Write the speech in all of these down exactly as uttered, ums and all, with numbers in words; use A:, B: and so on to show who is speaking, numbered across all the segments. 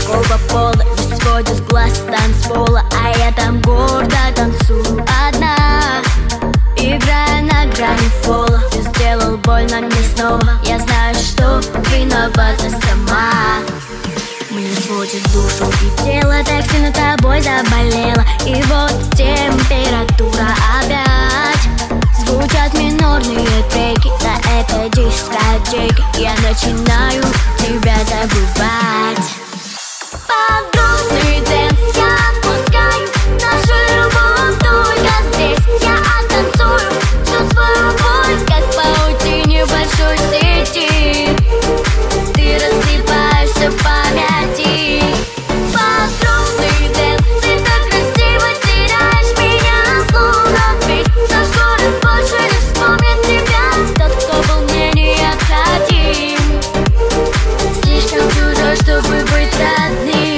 A: мужского пола не сводит глаз с танцпола, а я там гордо танцую одна, играя на грани фола. Ты сделал больно мне снова, я знаю, что виновата сама. Мне сводит душу и тело, так сильно тобой заболело. И вот температура опять, звучат минорные треки на этой дискотеке. Я начинаю тебя забывать. Под грустный дэнс я отпускаю нашу любовь только здесь. Я оттанцую всю свою боль, как в паутине большой сети. Ты рассыпаешься в памяти. Под грустный дэнс ты так красиво теряешь меня, словно ведь наш город больше не вспомнит тебя. Тот, кто был мне необходим, слишком чужой, чтобы быть родным.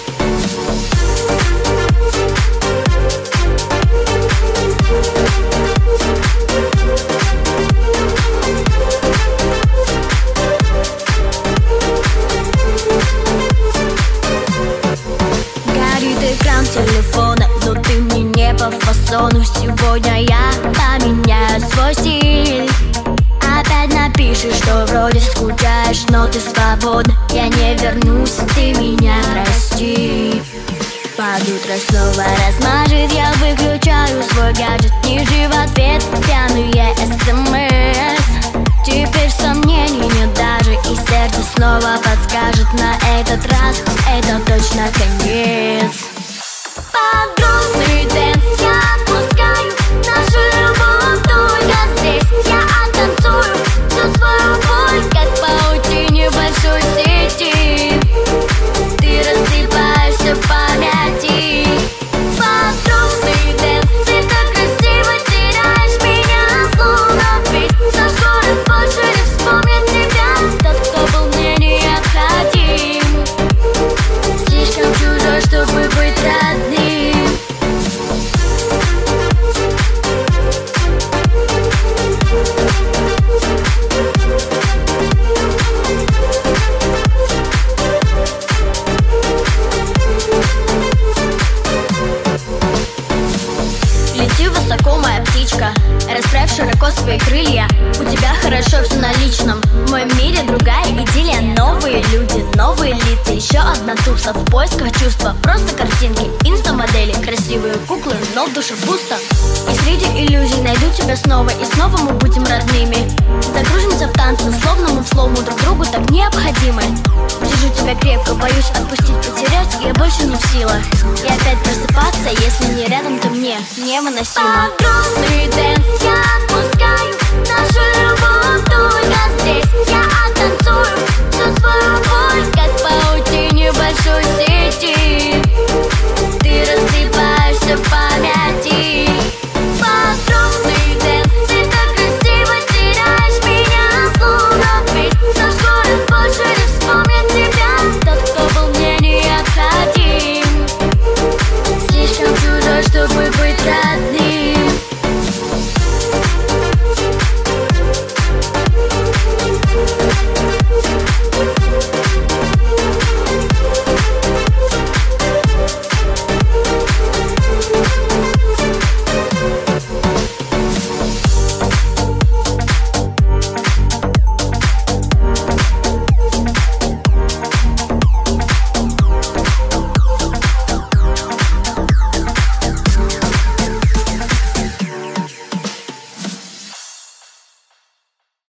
A: Горит экран телефона, но ты мне не по фасону. Сегодня я поменяю свой стиль. Опять напишешь, что вроде скучаешь, но ты свободна. Я не вернусь, ты меня прости. Под утро снова размажет, я выключаю свой гаджет. Ниже в ответ пьяные смс. Теперь сомнений нет даже, и сердце снова подскажет: на этот раз это точно конец. Под грустный дэнс я отпускаю нашу любовь только здесь. Я оттанцую всю свою боль, как в паутине большой сети. Ты рассыпаешься в памяти. Под грустный дэнс ты так красиво теряешь меня, словно ведь наш город больше не вспомнит тебя. Тот, кто был мне необходим, слишком чужой, чтобы быть родным. Лети высоко, моя птичка, расправь широко свои крылья. У тебя хорошо все на личном. В моем мире другая идиллия. Новые люди, новые лица, еще одна туса в поисках чувства. Просто картинки, инста-модели, красивые куклы, но в душе пусто. И среди иллюзий найду тебя снова, и снова мы будем родными. Закружимся в танце, словно мы в слому друг другу так необходимы. Держу тебя крепко, боюсь отпустить, потерять, я больше не в силах. И опять просыпаться, если не рядом, то мне невыносимо. Под грустный дэнс я отпускаю нашу любовь только здесь. Я оттанцую всю свою боль,